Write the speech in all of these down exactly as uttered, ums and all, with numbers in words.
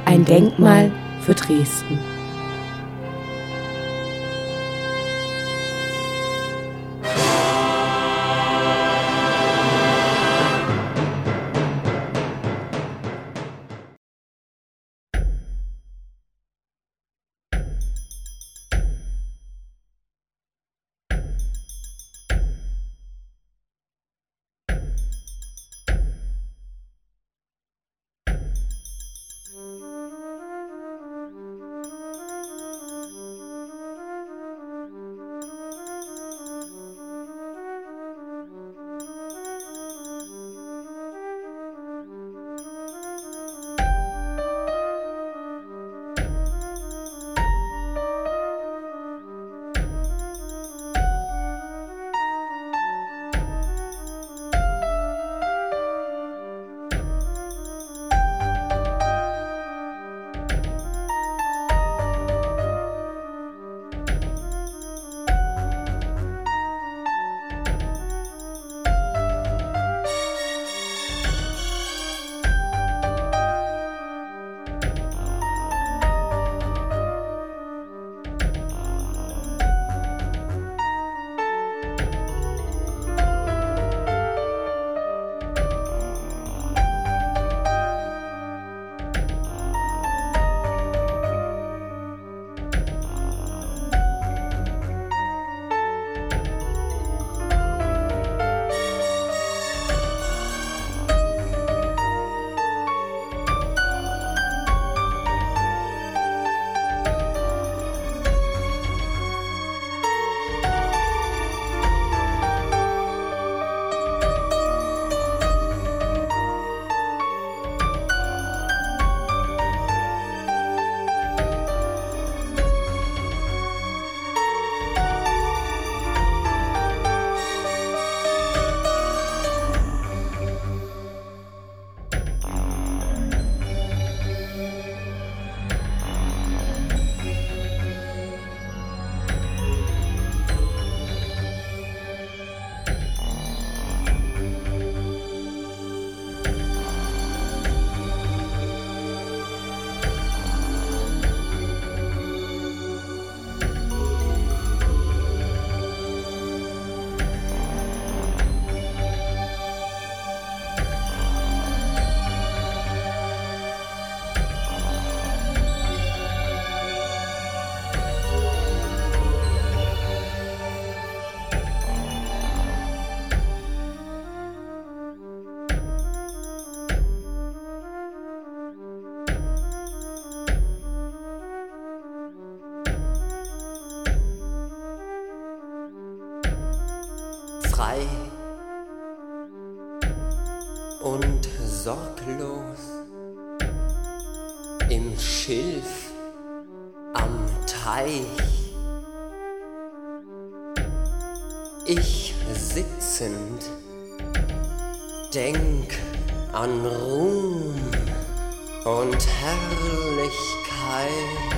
Ein Denkmal für Dresden. Frei und sorglos im Schilf am Teich, ich sitzend denk an Ruhm und Herrlichkeit.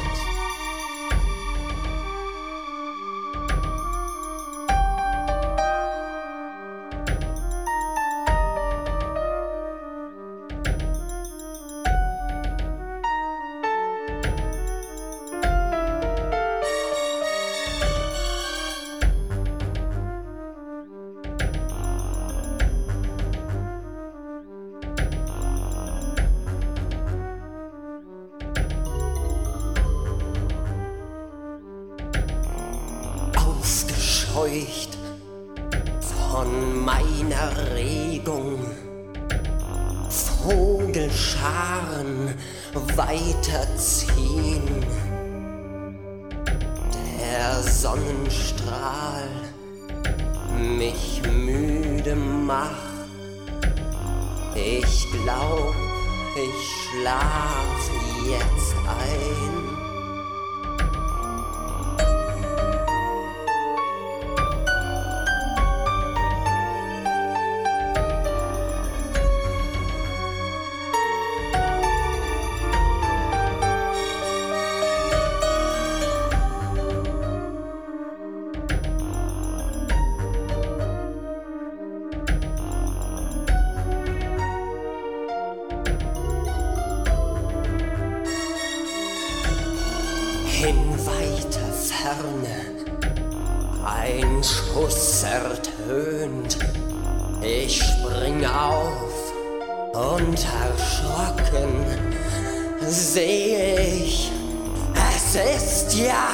Von meiner Regung, Vogelscharen weiterziehen, der Sonnenstrahl mich müde macht, ich glaub, ich schlaf jetzt ein. Ferne ein Schuss ertönt. Ich spring auf und erschrocken sehe ich, es ist ja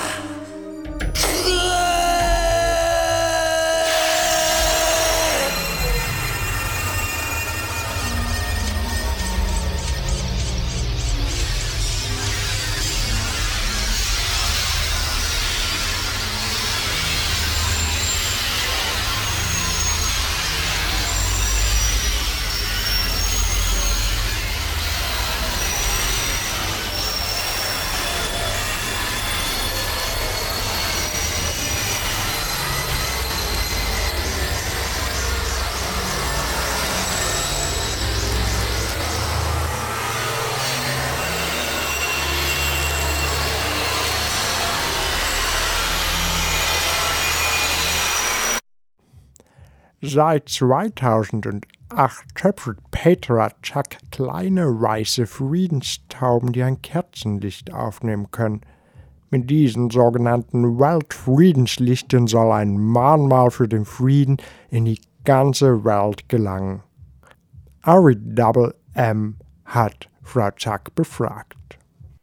Seit zweitausendacht töpfert Petra Chuck kleine weiße Friedenstauben, die ein Kerzenlicht aufnehmen können. Mit diesen sogenannten Weltfriedenslichten soll ein Mahnmal für den Frieden in die ganze Welt gelangen. R E M hat Frau Chuck befragt.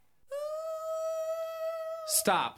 Stop.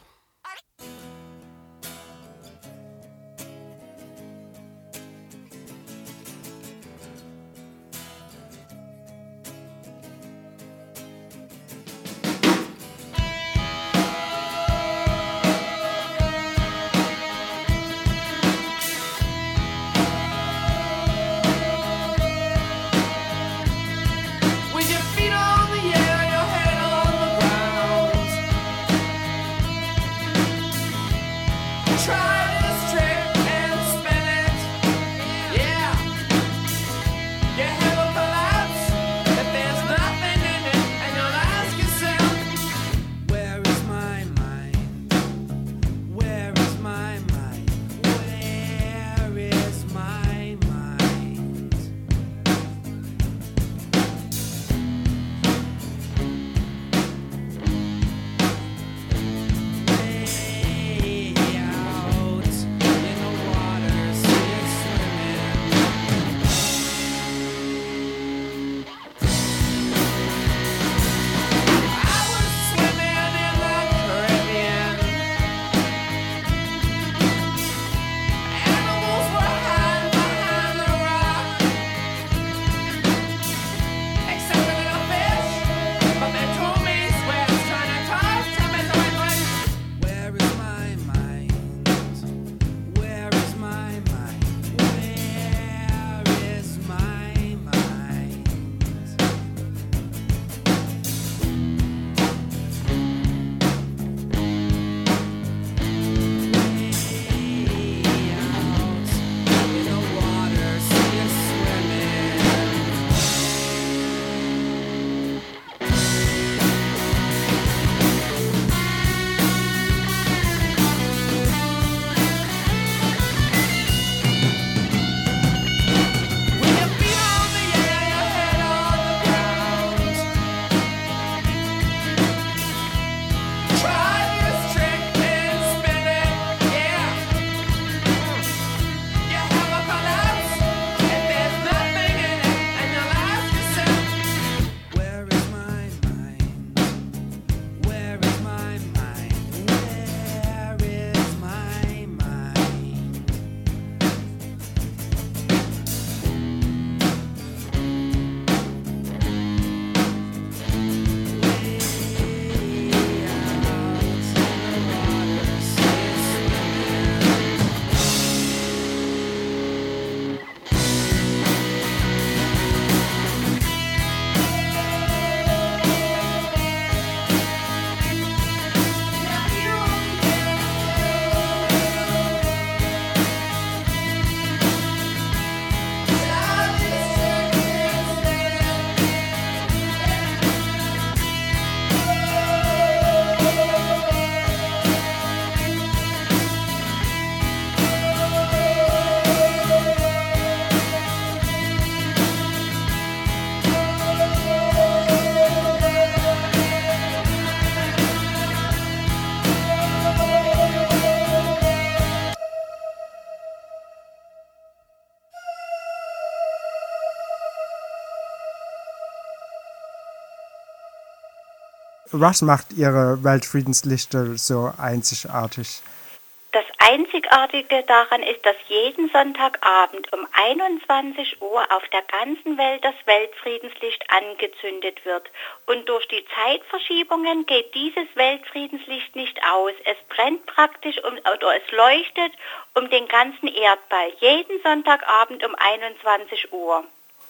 was macht Ihre Weltfriedenslichter so einzigartig? Das Einzigartige daran ist, dass jeden Sonntagabend um einundzwanzig Uhr auf der ganzen Welt das Weltfriedenslicht angezündet wird. Und durch die Zeitverschiebungen geht dieses Weltfriedenslicht nicht aus. Es brennt praktisch um, oder es leuchtet um den ganzen Erdball. Jeden Sonntagabend um einundzwanzig Uhr.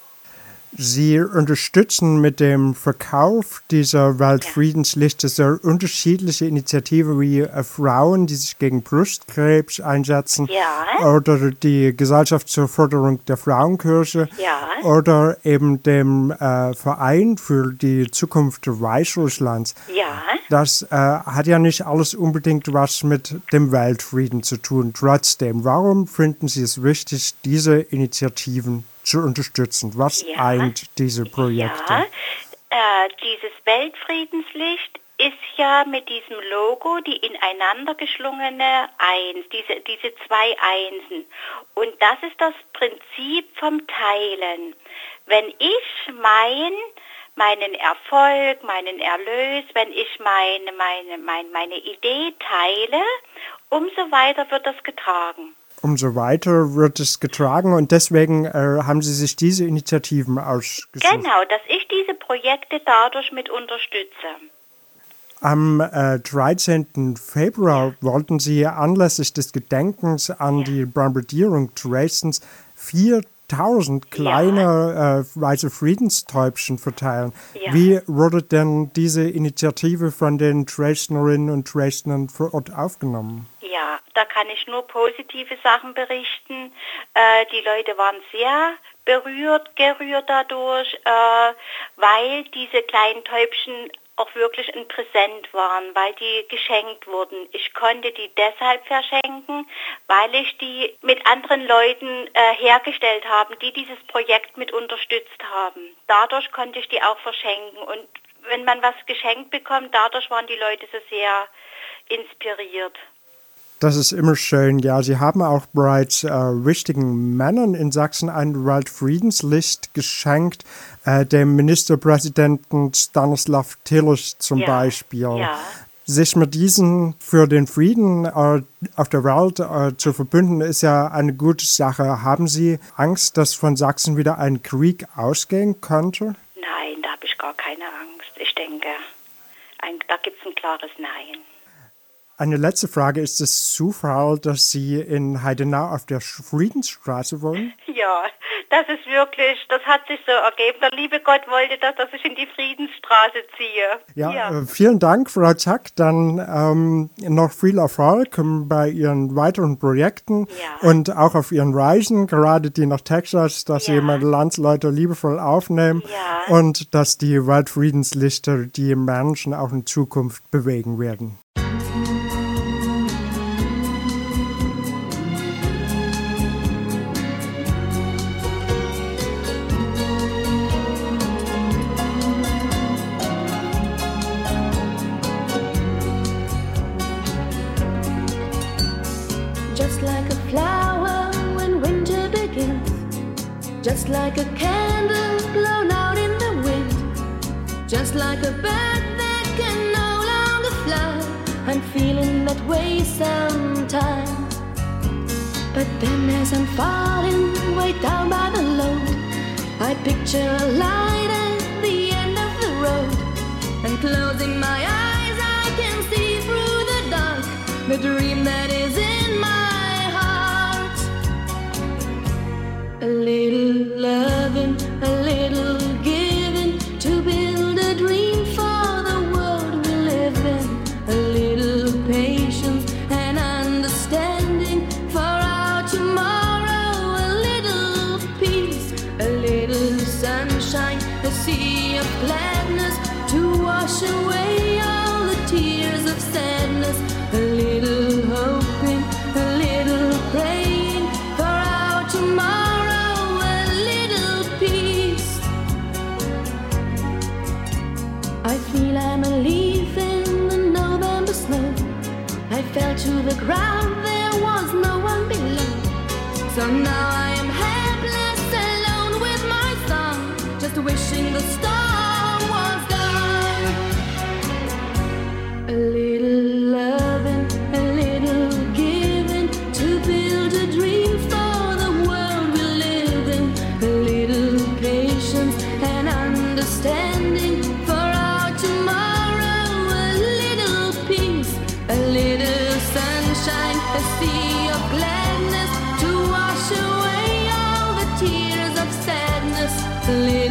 Sie unterstützen mit dem Verkauf dieser Weltfriedenslichter so unterschiedliche Initiativen wie äh, Frauen, die sich gegen Brustkrebs einsetzen, Ja. oder die Gesellschaft zur Förderung der Frauenkirche, Ja. oder eben dem äh, Verein für die Zukunft Weißrusslands. Ja. Das äh, hat ja nicht alles unbedingt was mit dem Weltfrieden zu tun. Trotzdem, warum finden Sie es wichtig, diese Initiativen zu unterstützen? Was Ja. eint diese Projekte? Ja, äh, dieses Weltfriedenslicht ist ja mit diesem Logo die ineinander geschlungene Eins, diese, diese zwei Einsen. Und das ist das Prinzip vom Teilen. Wenn ich mein, meinen Erfolg, meinen Erlös, wenn ich meine, meine, meine, meine Idee teile, umso weiter wird das getragen. Umso weiter wird es getragen und deswegen äh, haben Sie sich diese Initiativen ausgesucht. Genau, dass ich diese Projekte dadurch mit unterstütze. Am äh, dreizehnten Februar wollten Sie anlässlich des Gedenkens an Ja. die Bombardierung Dresdens viertausend kleine äh, weiße Friedenstäubchen verteilen. Ja. Wie wurde denn diese Initiative von den Dresdnerinnen und Dresdnern vor Ort aufgenommen? Ja, da kann ich nur positive Sachen berichten. Äh, die Leute waren sehr berührt, gerührt dadurch, äh, weil diese kleinen Täubchen auch wirklich ein Präsent waren, weil die geschenkt wurden. Ich konnte die deshalb verschenken, weil ich die mit anderen Leuten äh, hergestellt habe, die dieses Projekt mit unterstützt haben. Dadurch konnte ich die auch verschenken. Und wenn man was geschenkt bekommt, dadurch waren die Leute so sehr inspiriert. Das ist immer schön, ja. Sie haben auch bereits äh, wichtigen Männern in Sachsen ein Weltfriedenslicht geschenkt, äh, dem Ministerpräsidenten Stanislav Tillich zum Ja, Beispiel. ja. Sich mit diesen für den Frieden äh, auf der Welt äh, zu verbünden, ist ja eine gute Sache. Haben Sie Angst, dass von Sachsen wieder ein Krieg ausgehen könnte? Nein, da habe ich gar keine Angst. Ich denke, ein, da gibt es ein klares Nein. Eine letzte Frage. Ist es Zufall, dass Sie in Heidenau auf der Friedensstraße wohnen? Ja, das ist wirklich, das hat sich so ergeben. Der liebe Gott wollte das, dass ich in die Friedensstraße ziehe. Ja, Ja. Äh, vielen Dank, Frau Zack. Dann ähm, noch viel Erfolg bei Ihren weiteren Projekten Ja. und auch auf Ihren Reisen, gerade die nach Texas, dass Ja. Sie meine Landsleute liebevoll aufnehmen Ja. und dass die Weltfriedenslichter die Menschen auch in Zukunft bewegen werden. Just like a flower when winter begins, just like a candle blown out in the wind, just like a bird that can no longer fly. I'm feeling that way sometimes. But then as I'm falling way down by the load, I picture a light at the end of the road, and closing my eyes I can see through the dark the dream that is in my heart. A little loving, a little giving, to build a dream for the world we live in. A little patience and understanding for our tomorrow. A little peace, a little sunshine, a sea of gladness to wash away all the tears of sadness. A little hoping, a little praying for our tomorrow. A little peace. I feel I'm a leaf in the November snow. I fell to the ground, there was no one below. So now I am helpless, alone with my song, just wishing the storm was gone. a little